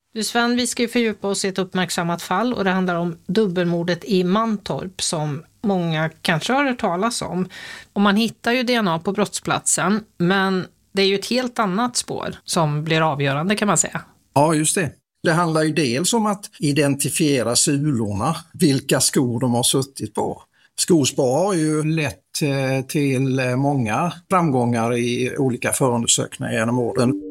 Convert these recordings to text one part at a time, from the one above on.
Du Sven, vi ska ju fördjupa oss i ett uppmärksammat fall och det handlar om dubbelmordet i Mantorp som många kanske har hört talas om. Och man hittar ju DNA på brottsplatsen, men det är ju ett helt annat spår som blir avgörande kan man säga. Ja, just det. Det handlar ju dels om att identifiera sulorna, vilka skor de har suttit på. Skospår har ju lett till många framgångar i olika förundersökningar genom åren.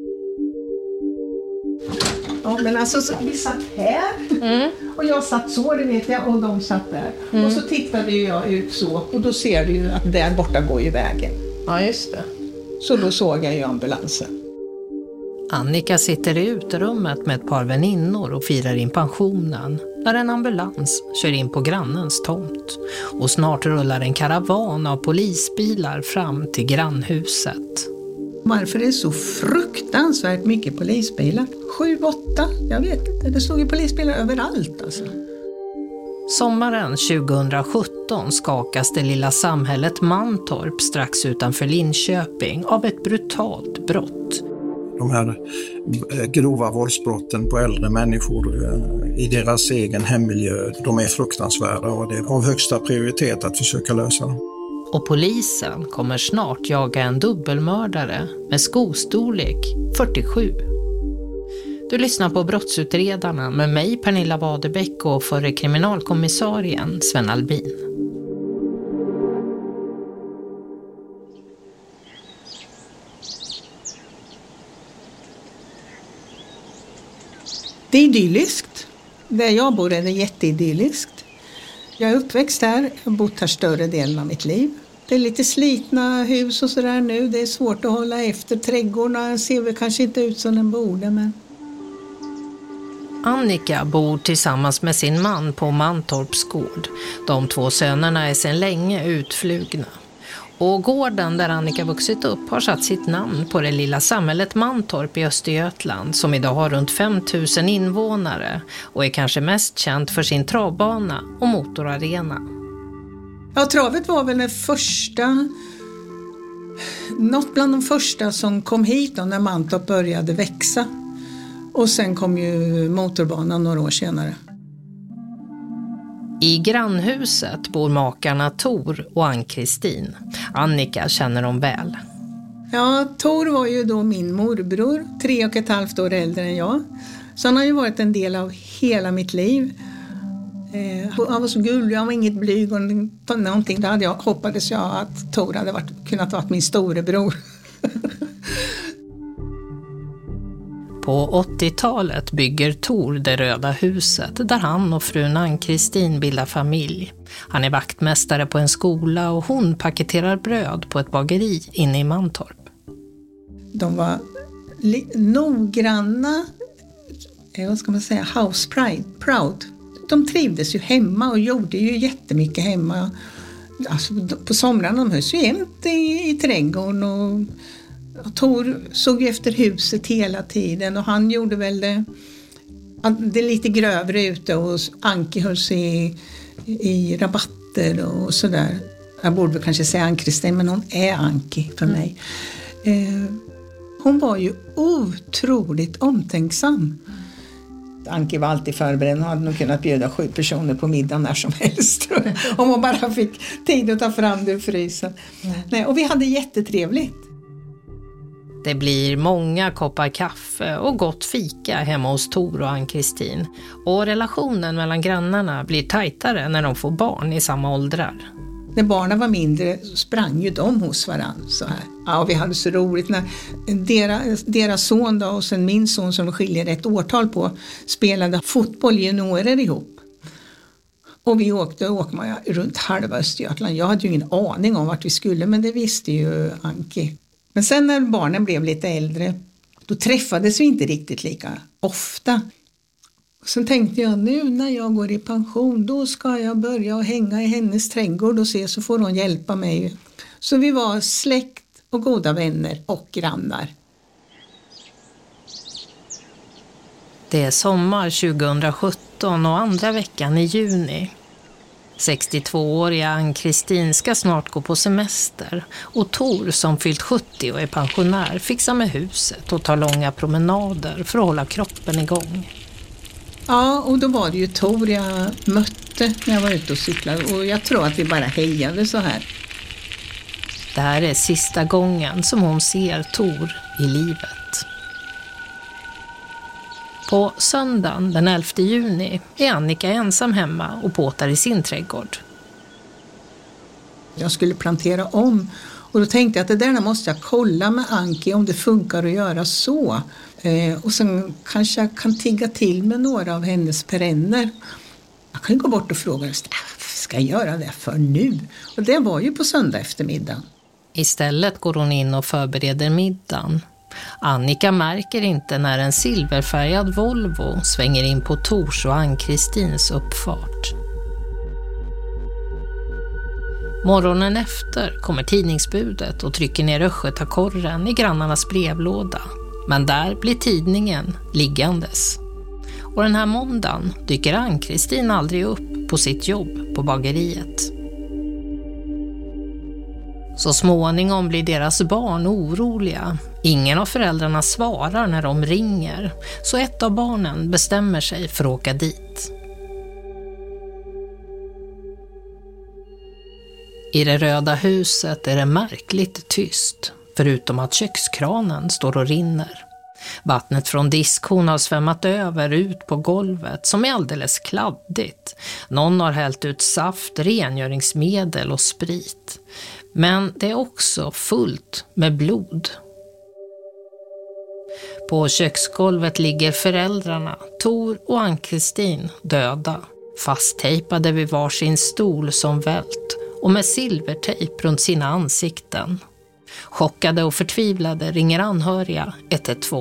Ja, men alltså vi satt här och jag satt så, det vet jag, och de satt där. Och så tittade jag ut så och då ser du ju att där borta går ju vägen. Ja, just det. Så då såg jag ju ambulansen. Annika sitter i uterummet med ett par väninnor och firar in pensionen när en ambulans kör in på grannens tomt. Och snart rullar en karavan av polisbilar fram till grannhuset. Varför är det så fruktansvärt mycket polisbilar? 7, 8, jag vet inte. Det stod ju polisbilar överallt alltså. Sommaren 2017 skakas det lilla samhället Mantorp strax utanför Linköping av ett brutalt brott. De här grova våldsbrotten på äldre människor i deras egen hemmiljö, de är fruktansvärda och det är av högsta prioritet att försöka lösa dem. Och polisen kommer snart jaga en dubbelmördare med skostorlek 47. Du lyssnar på Brottsutredarna med mig Pernilla Waderbäck och förre kriminalkommissarien Sven Albin. Det är idylliskt. Där jag bor är det jätteidylliskt. Jag är uppväxt här, jag har bott här större delen av mitt liv. Det är lite slitna hus och sådär nu. Det är svårt att hålla efter. Trädgårdarna ser väl kanske inte ut som den borde, men... Annika bor tillsammans med sin man på Mantorps gård. De 2 sönerna är sedan länge utflugna. Och gården där Annika vuxit upp har satt sitt namn på det lilla samhället Mantorp i Östergötland som idag har runt 5 000 invånare och är kanske mest känt för sin travbana och motorarena. Ja, travet var väl något bland de första som kom hit då, när Mantorp började växa. Och sen kom ju motorbanan några år senare. I grannhuset bor makarna Tor och Ann-Kristin. Annika känner dem väl. Ja, Tor var ju då min morbror, 3,5 år äldre än jag. Så han har ju varit en del av hela mitt liv. Han var så gullig, han var inget blyg och någonting. Då hoppades jag att Tor hade kunnat vara min storebror. På 80-talet bygger Tor det röda huset där han och frun Ann-Kristin bildar familj. Han är vaktmästare på en skola och hon paketerar bröd på ett bageri inne i Mantorp. De var noggranna, vad ska man säga, house proud. De trivdes ju hemma och gjorde ju jättemycket hemma. Alltså, på somrarna de hölls ju jämt i trädgården och Tor såg efter huset hela tiden och han gjorde väl det lite grövre ute och Anki höll sig i rabatter och sådär. Jag borde kanske säga Ann-Kristin, men hon är Anki för mig. Hon var ju otroligt omtänksam. Anki var alltid förberedd. Hon hade nog kunnat bjuda 7 personer på middag när som helst. Om hon bara fick tid att ta fram det ur frysen. Nej, och vi hade jättetrevligt. Det blir många koppar kaffe och gott fika hemma hos Tor och Ann-Kristin. Och relationen mellan grannarna blir tajtare när de får barn i samma åldrar. När barnen var mindre sprang ju de hos varandra så här. Ja, vi hade så roligt när deras son då, och sen min son som skiljer ett årtal på spelade fotboll juniorer ihop. Och vi åkte man runt halva Östergötland. Jag hade ju ingen aning om vart vi skulle, men det visste ju Anki. Men sen när barnen blev lite äldre, då träffades vi inte riktigt lika ofta. Och sen tänkte jag, nu när jag går i pension, då ska jag börja och hänga i hennes trädgård och se, så får hon hjälpa mig. Så vi var släkt och goda vänner och grannar. Det är sommar 2017 och andra veckan i juni. 62-åriga Ann-Kristin ska snart gå på semester och Tor som fyllt 70 och är pensionär fixar med huset och tar långa promenader för att hålla kroppen igång. Ja, och då var det ju Tor jag mötte när jag var ute och cyklade. Och jag tror att vi bara hejade så här. Det här är sista gången som hon ser Tor i livet. På söndagen den 11 juni är Annika ensam hemma och påtar i sin trädgård. Jag skulle plantera om och då tänkte jag att det där måste jag kolla med Anki om det funkar att göra så. Och sen kanske jag kan tigga till med några av hennes perenner. Jag kan gå bort och fråga, ska jag göra det för nu? Och det var ju på söndag eftermiddag. Istället går hon in och förbereder middagen. Annika märker inte när en silverfärgad Volvo svänger in på Tors och Ann-Kristins uppfart. Morgonen efter kommer tidningsbudet och trycker ner östgötakorren i grannarnas brevlåda. Men där blir tidningen liggandes. Och den här måndagen dyker Ann-Kristin aldrig upp på sitt jobb på bageriet. Så småningom blir deras barn oroliga. Ingen av föräldrarna svarar när de ringer, så ett av barnen bestämmer sig för att åka dit. I det röda huset är det märkligt tyst, förutom att kökskranen står och rinner. Vattnet från diskhon har svämmat över ut på golvet som är alldeles kladdigt. Någon har hällt ut saft, rengöringsmedel och sprit. Men det är också fullt med blod. På köksgolvet ligger föräldrarna, Tor och Ann-Kristin, döda. Fasttejpade vid varsin stol som vält och med silvertejp runt sina ansikten. Chockade och förtvivlade ringer anhöriga 112.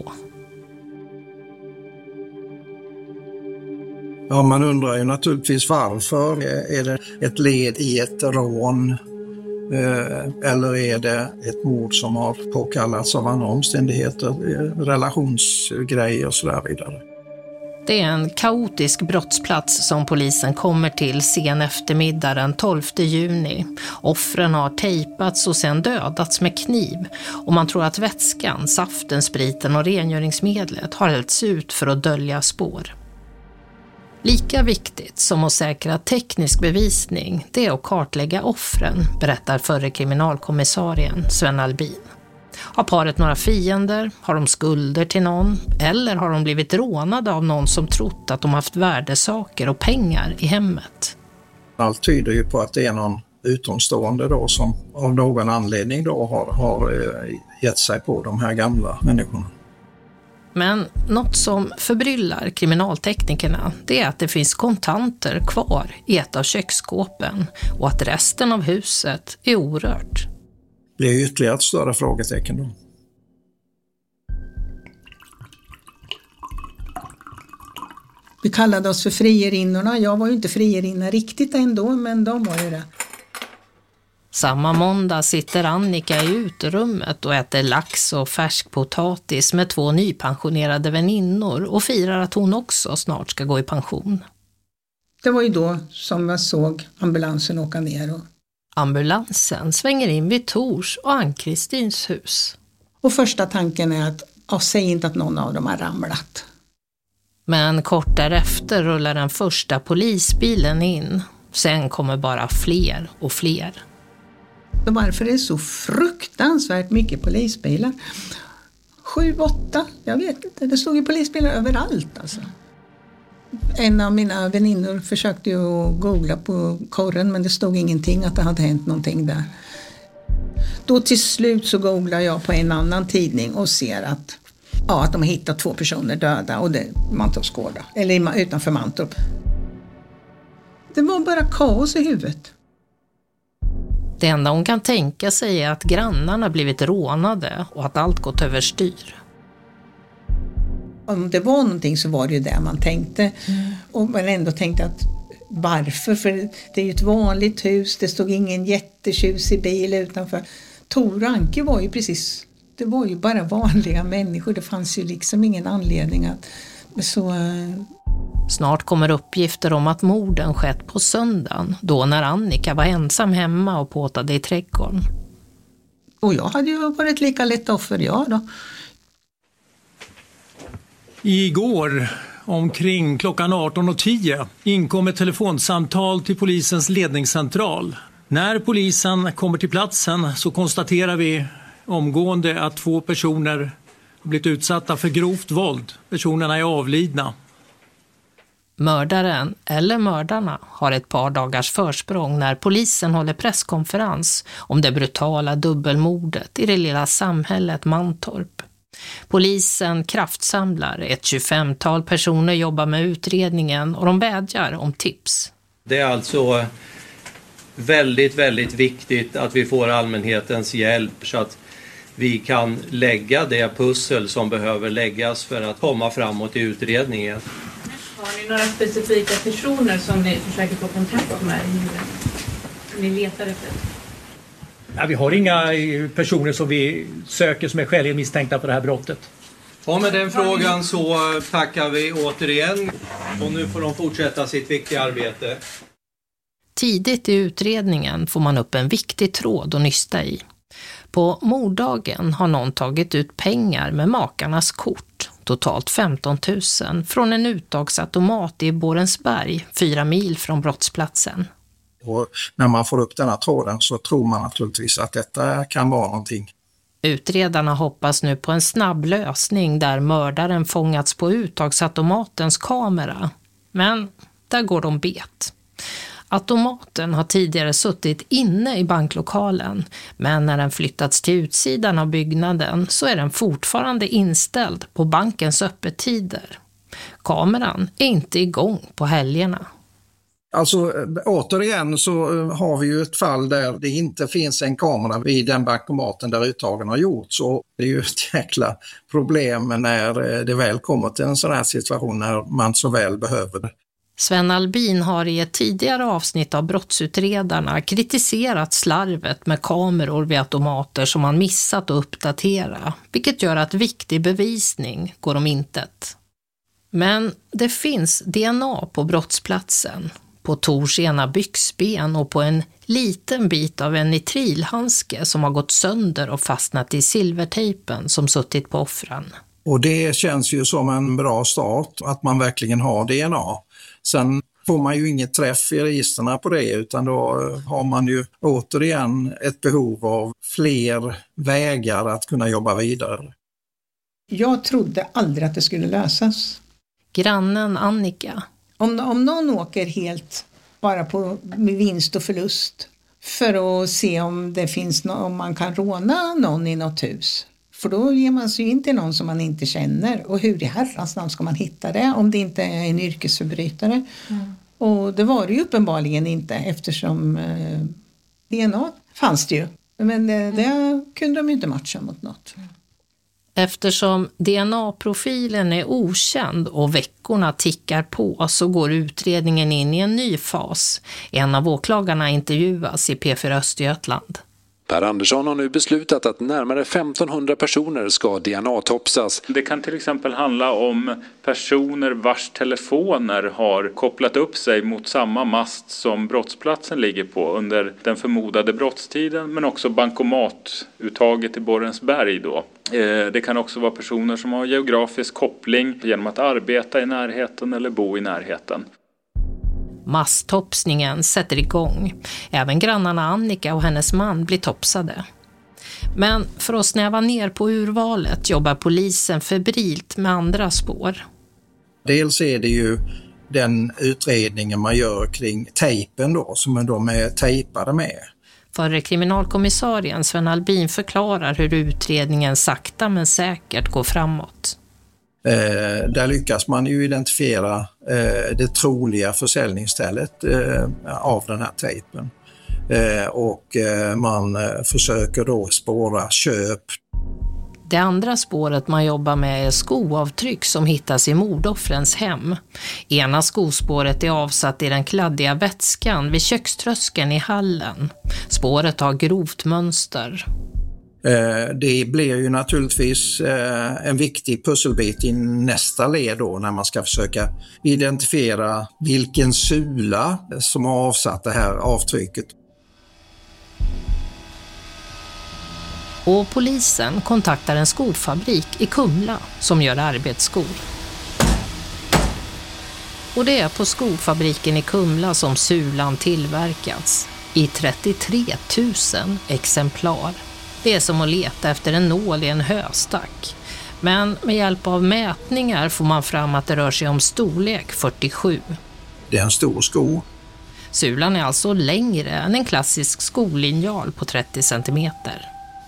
Ja, man undrar ju naturligtvis varför. Är det ett led i ett rån? Eller är det ett mord som har påkallats av andra omständigheter, relationsgrejer och så där vidare? Det är en kaotisk brottsplats som polisen kommer till sen eftermiddag den 12 juni. Offren har tejpats och sen dödats med kniv. Och man tror att vätskan, saften, spriten och rengöringsmedlet har hällts ut för att dölja spår. Lika viktigt som att säkra teknisk bevisning, det är att kartlägga offren, berättar förre kriminalkommissarien Sven Albin. Har paret några fiender? Har de skulder till någon? Eller har de blivit rånade av någon som trott att de haft värdesaker och pengar i hemmet? Allt tyder ju på att det är någon utomstående då som av någon anledning då har gett sig på de här gamla människorna. Men något som förbryllar kriminalteknikerna, det är att det finns kontanter kvar i ett av köksskåpen och att resten av huset är orört. Det är ytterligare ett större frågetecken då. Vi kallade oss för frierinnorna. Jag var ju inte frierinna riktigt ändå, men de var ju det. Samma måndag sitter Annika i uterummet och äter lax och färsk potatis med 2 nypensionerade väninnor och firar att hon också snart ska gå i pension. Det var ju då som jag såg ambulansen åka ner. Ambulansen svänger in vid Tors och Ann-Kristins hus. Och första tanken är att säg inte att någon av dem har ramlat. Men kort därefter rullar den första polisbilen in. Sen kommer bara fler och fler. Och varför är det så fruktansvärt mycket polisbilar? 7, 8, jag vet inte. Det stod ju polisbilar överallt alltså. En av mina väninnor försökte ju googla på korren, men det stod ingenting att det hade hänt någonting där. Då till slut så googlar jag på en annan tidning och ser att de har hittat 2 personer döda och det är Mantorpsgårda, eller utanför Mantorp. Det var bara kaos i huvudet. Det enda hon kan tänka sig är att grannarna blivit rånade och att allt gått överstyr. Om det var någonting så var det ju det man tänkte. Och man ändå tänkte att varför? För det är ju ett vanligt hus, det stod ingen jättetjusig bil utanför. Tor och Anki var ju precis, det var ju bara vanliga människor. Det fanns ju liksom ingen anledning att så... Snart kommer uppgifter om att morden skett på söndagen, då när Annika var ensam hemma och påtade i trädgården. Och jag hade ju varit lika lätt offer, jag då. Igår omkring klockan 18:10 inkom ett telefonsamtal till polisens ledningscentral. När polisen kommer till platsen så konstaterar vi omgående att 2 personer har blivit utsatta för grovt våld. Personerna är avlidna. Mördaren eller mördarna har ett par dagars försprång när polisen håller presskonferens om det brutala dubbelmordet i det lilla samhället Mantorp. Polisen kraftsamlar, ett 25-tal personer jobbar med utredningen och de vädjar om tips. Det är alltså väldigt, väldigt viktigt att vi får allmänhetens hjälp så att vi kan lägga det pussel som behöver läggas för att komma framåt i utredningen. Har ni några specifika personer som ni försöker få kontakt med? Som ni letar efter? Ja, vi har inga personer som vi söker som är skäligen misstänkta för det här brottet. Och med den frågan så tackar vi återigen och nu får de fortsätta sitt viktiga arbete. Tidigt i utredningen får man upp en viktig tråd att nysta i. På morddagen har någon tagit ut pengar med makarnas kort, totalt 15 000, från en uttagsautomat i Borensberg, 4 mil från brottsplatsen. Och när man får upp den här tråden så tror man naturligtvis att detta kan vara någonting. Utredarna hoppas nu på en snabb lösning där mördaren fångats på uttagsautomatens kamera. Men där går de bet. Automaten har tidigare suttit inne i banklokalen, men när den flyttats till utsidan av byggnaden så är den fortfarande inställd på bankens öppettider. Kameran är inte igång på helgerna. Alltså återigen så har vi ju ett fall där det inte finns en kamera vid den bankomaten där uttagen har gjorts. Så det är ju ett jäkla problem när det väl kommer till en sån här situation när man så väl behöver det. Sven Albin har i ett tidigare avsnitt av Brottsutredarna kritiserat slarvet med kameror vid automater som man missat att uppdatera, vilket gör att viktig bevisning går om intet. Men det finns DNA på brottsplatsen, på Tors ena byxben och på en liten bit av en nitrilhandske som har gått sönder och fastnat i silvertejpen som suttit på offren. Och det känns ju som en bra start att man verkligen har DNA. Sen får man ju inget träff i registerna på det utan då har man ju återigen ett behov av fler vägar att kunna jobba vidare. Jag trodde aldrig att det skulle lösas. Grannen Annika. Om någon åker helt bara med vinst och förlust för att se om det finns om man kan råna någon i något hus. För då ger man sig in till någon som man inte känner. Och hur i herrans namn ska man hitta det om det inte är en yrkesförbrytare? Mm. Och det var det ju uppenbarligen inte eftersom DNA fanns det ju. Men det kunde de ju inte matcha mot något. Eftersom DNA-profilen är okänd och veckorna tickar på så går utredningen in i en ny fas. En av åklagarna intervjuas i P4 Östergötland. Per Andersson har nu beslutat att närmare 1500 personer ska DNA-topsas. Det kan till exempel handla om personer vars telefoner har kopplat upp sig mot samma mast som brottsplatsen ligger på under den förmodade brottstiden, men också bankomatuttaget i Borensberg då. Det kan också vara personer som har geografisk koppling genom att arbeta i närheten eller bo i närheten. Masstopsningen sätter igång. Även grannarna Annika och hennes man blir topsade. Men för att snäva ner på urvalet jobbar polisen febrilt med andra spår. Dels är det ju den utredningen man gör kring tejpen då, som de är tejpade med. Förre kriminalkommissarien Sven Albin förklarar hur utredningen sakta men säkert går framåt. Där lyckas man ju identifiera det troliga försäljningsstället av den här tejpen. Och man försöker då spåra köp. Det andra spåret man jobbar med är skoavtryck som hittas i mordoffrens hem. Ena skospåret är avsatt i den kladdiga vätskan vid kökströskeln i hallen. Spåret har grovt mönster. Det blir ju naturligtvis en viktig pusselbit i nästa led då när man ska försöka identifiera vilken sula som har avsatt det här avtrycket. Och polisen kontaktar en skofabrik i Kumla som gör arbetsskor. Och det är på skofabriken i Kumla som sulan tillverkats i 33 000 exemplar. Det är som att leta efter en nål i en höstack. Men med hjälp av mätningar får man fram att det rör sig om storlek 47. Det är en stor sko. Sulan är alltså längre än en klassisk skolinjal på 30 centimeter.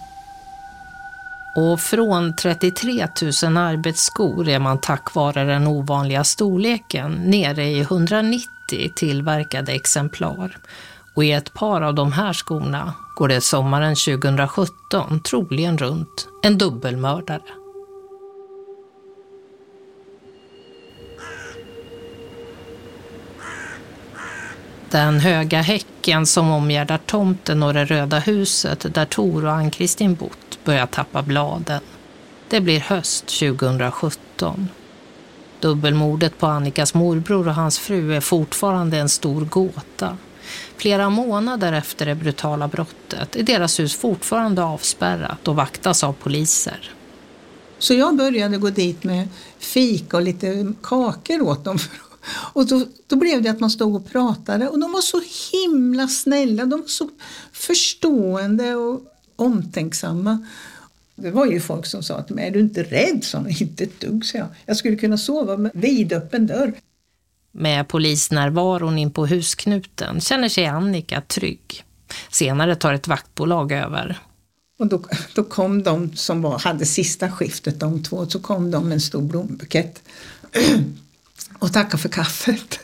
Och från 33 000 arbetsskor är man tack vare den ovanliga storleken nere i 190 tillverkade exemplar. Och i ett par av de här skorna går det sommaren 2017 troligen runt en dubbelmördare. Den höga häcken som omgärdar tomten och det röda huset där Tor och Ann-Kristin bott börjar tappa bladen. Det blir höst 2017. Dubbelmordet på Annikas morbror och hans fru är fortfarande en stor gåta. Flera månader efter det brutala brottet är deras hus fortfarande avspärrat och vaktas av poliser. Så jag började gå dit med fika och lite kakor åt dem. Och då blev det att man stod och pratade och de var så himla snälla, de var så förstående och omtänksamma. Det var ju folk som sa till mig, är du inte rädd? Så inte ett dugg, så jag skulle kunna sova med vidöppen dörr. Med polisnärvaron in på husknuten känner sig Annika trygg. Senare tar ett vaktbolag över. Och då kom de som hade sista skiftet, de två, så kom de med en stor blombukett och tackade för kaffet.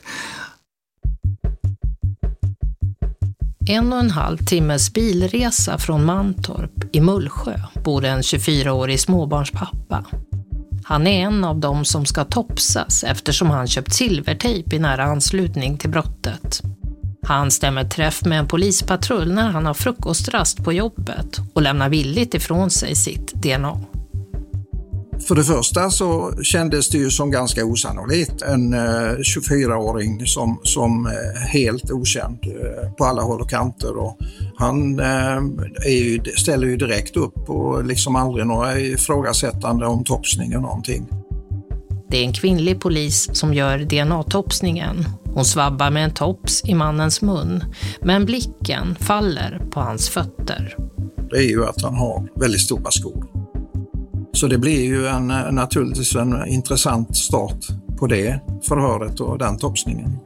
1,5 timmes bilresa från Mantorp i Mullsjö bor en 24-årig småbarnspappa. Han är en av dem som ska topsas eftersom han köpt silvertejp i nära anslutning till brottet. Han stämmer träff med en polispatrull när han har frukostrast på jobbet och lämnar villigt ifrån sig sitt DNA. För det första så kändes det ju som ganska osannolikt. En 24-åring som helt okänd på alla håll och kanter. Och han ställer ju direkt upp och liksom aldrig några ifrågasättande om topsning och någonting. Det är en kvinnlig polis som gör DNA-topsningen. Hon svabbar med en tops i mannens mun, men blicken faller på hans fötter. Det är ju att han har väldigt stora skor. Så det blir ju naturligtvis en intressant start på det förhöret och den topsningen.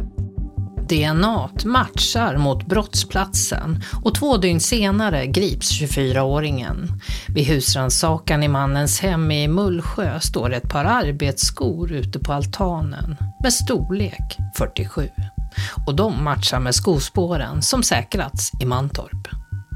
DNA:t matchar mot brottsplatsen och 2 dygn senare grips 24-åringen. Vid husrannsakan i mannens hem i Mullsjö står ett par arbetsskor ute på altanen med storlek 47. Och de matchar med skospåren som säkrats i Mantorp.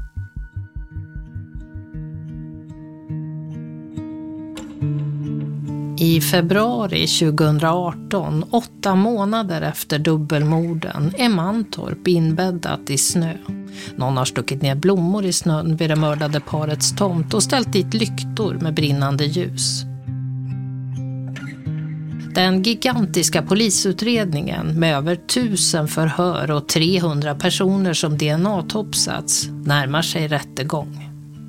I februari 2018, 8 månader efter dubbelmorden, är Mantorp inbäddat i snö. Någon har stuckit ner blommor i snön vid det mördade parets tomt och ställt dit lyktor med brinnande ljus. Den gigantiska polisutredningen med över 1000 förhör och 300 personer som DNA-topsats närmar sig rättegång.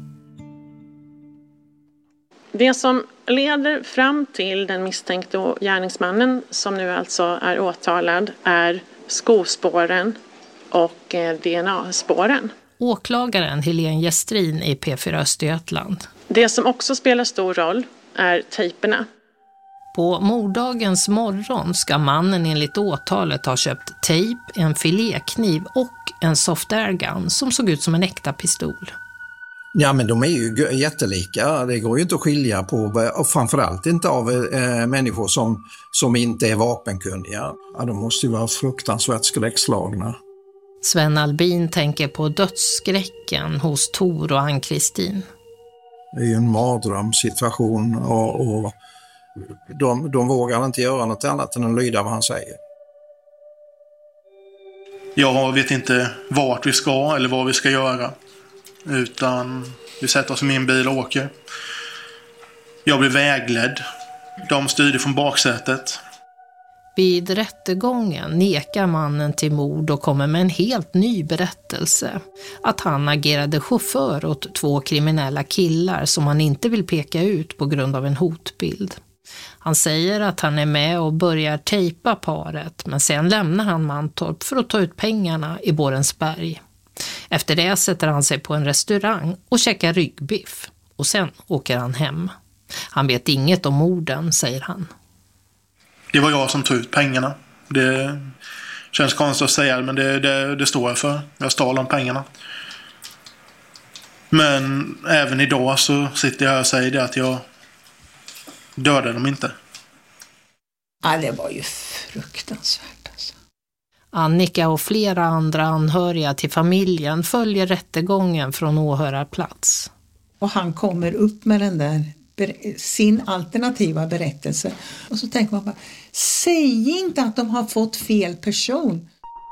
Det som leder fram till den misstänkte gärningsmannen som nu alltså är åtalad är skospåren och DNA-spåren. Åklagaren Helene Gestrin i P4 Östergötland. Det som också spelar stor roll är tejperna. På morddagens morgon ska mannen enligt åtalet ha köpt tejp, en filékniv och en soft airgun som såg ut som en äkta pistol. Ja, men de är ju jättelika. Det går ju inte att skilja på, och framförallt inte av människor som inte är vapenkunniga. Ja, de måste ju vara fruktansvärt skräckslagna. Sven Albin tänker på dödsskräcken hos Tor och Ann-Kristin. Det är ju en mardrömssituation och de vågar inte göra något annat än att lyda vad han säger. Jag vet inte vart vi ska eller vad vi ska göra. Utan vi sätter oss i min bil och åker. Jag blir vägledd. De styrde från baksätet. Vid rättegången nekar mannen till mord och kommer med en helt ny berättelse. Att han agerade chaufför åt 2 kriminella killar som han inte vill peka ut på grund av en hotbild. Han säger att han är med och börjar tejpa paret, men sen lämnar han Mantorp för att ta ut pengarna i Borensberg. Efter det sätter han sig på en restaurang och käkar ryggbiff och sen åker han hem. Han vet inget om morden, säger han. Det var jag som tog ut pengarna. Det känns konstigt att säga, men det står jag för. Jag stal de pengarna. Men även idag så sitter jag och säger det att jag dödade dem inte. Ja, det var ju fruktansvärt alltså. Annika och flera andra anhöriga till familjen följer rättegången från åhörarplats. Och han kommer upp med den där sin alternativa berättelse. Och så tänker man bara, säg inte att de har fått fel person.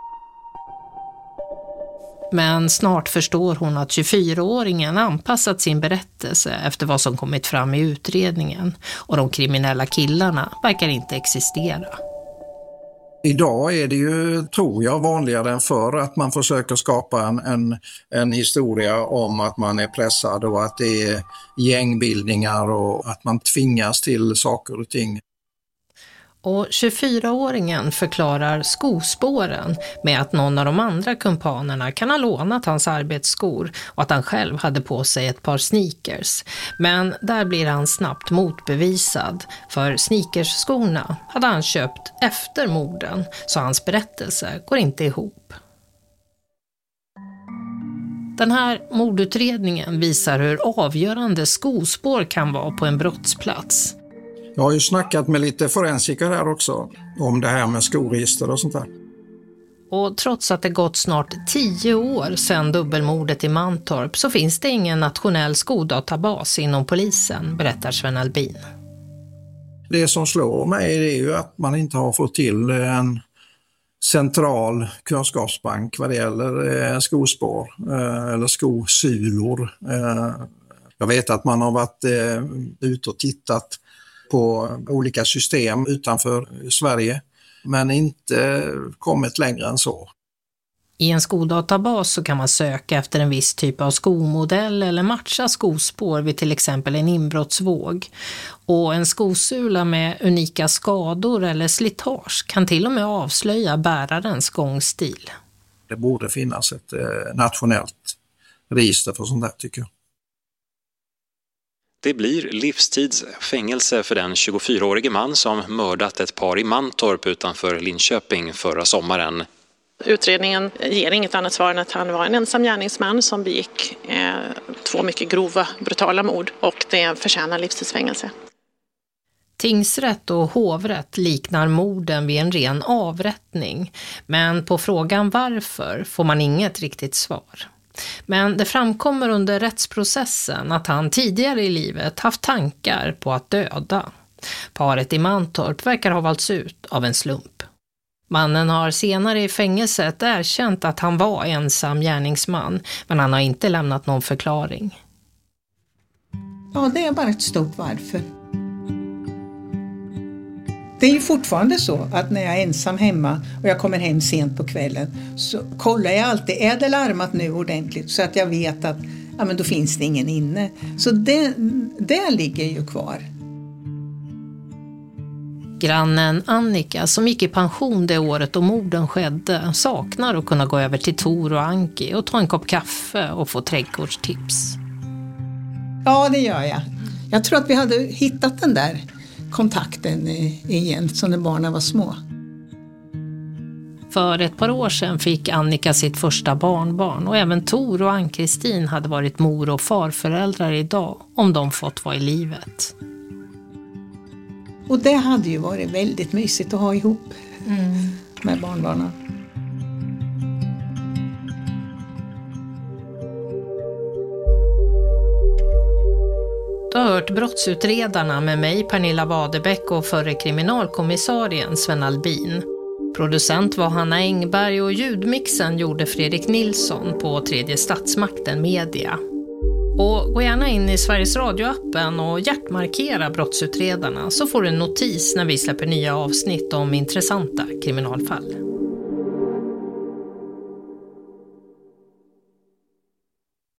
Men snart förstår hon att 24-åringen anpassat sin berättelse efter vad som kommit fram i utredningen. Och de kriminella killarna verkar inte existera. Idag är det ju, tror jag, vanligare än förr att man försöker skapa en historia om att man är pressad och att det är gängbildningar och att man tvingas till saker och ting. Och 24-åringen förklarar skospåren med att någon av de andra kumpanerna kan ha lånat hans arbetsskor och att han själv hade på sig ett par sneakers. Men där blir han snabbt motbevisad, för sneakersskorna hade han köpt efter morden, så hans berättelse går inte ihop. Den här mordutredningen visar hur avgörande skospår kan vara på en brottsplats. Jag har ju snackat med lite forensiker här också om det här med skoregister och sånt där. Och trots att det gått snart 10 år sedan dubbelmordet i Mantorp så finns det ingen nationell skodatabas inom polisen, berättar Sven Albin. Det som slår mig är ju att man inte har fått till en central kunskapsbank vad det gäller skospår eller skosulor. Jag vet att man har varit ute och tittat på olika system utanför Sverige, men inte kommit längre än så. I en skodatabas så kan man söka efter en viss typ av skomodell eller matcha skospår vid till exempel en inbrottsvåg. Och en skosula med unika skador eller slitage kan till och med avslöja bärarens gångstil. Det borde finnas ett nationellt register för sånt där, tycker jag. Det blir livstids fängelse för den 24-årige man som mördat ett par i Mantorp utanför Linköping förra sommaren. Utredningen ger inget annat svar än att han var en ensam gärningsman som begick 2 mycket grova, brutala mord, och det förtjänar livstidsfängelse. Tingsrätt och hovrätt liknar morden vid en ren avrättning, men på frågan varför får man inget riktigt svar. Men det framkommer under rättsprocessen att han tidigare i livet haft tankar på att döda. Paret i Mantorp verkar ha valts ut av en slump. Mannen har senare i fängelset erkänt att han var ensam gärningsman, men han har inte lämnat någon förklaring. Ja, det är bara ett stort varför. Det är ju fortfarande så att när jag är ensam hemma och jag kommer hem sent på kvällen så kollar jag alltid, är det larmat nu ordentligt, så att jag vet att ja, men då finns det ingen inne. Så det ligger ju kvar. Grannen Annika, som gick i pension det året då morden skedde, saknar att kunna gå över till Tor och Anki och ta en kopp kaffe och få trädgårdstips. Ja, det gör jag. Jag tror att vi hade hittat den där kontakten igen som när barnen var små. För ett par år sedan fick Annika sitt första barnbarn och även Tor och Ann-Kristin hade varit mor- och farföräldrar idag om de fått vara i livet. Och det hade ju varit väldigt mysigt att ha ihop med barnbarnen. Du har hört Brottsutredarna med mig, Pernilla Wadebeck, och förre kriminalkommissarien Sven Albin. Producent var Hanna Engberg och ljudmixen gjorde Fredrik Nilsson på Tredje Statsmakten Media. Och gå gärna in i Sveriges Radio-appen och hjärtmarkera Brottsutredarna så får du en notis när vi släpper nya avsnitt om intressanta kriminalfall.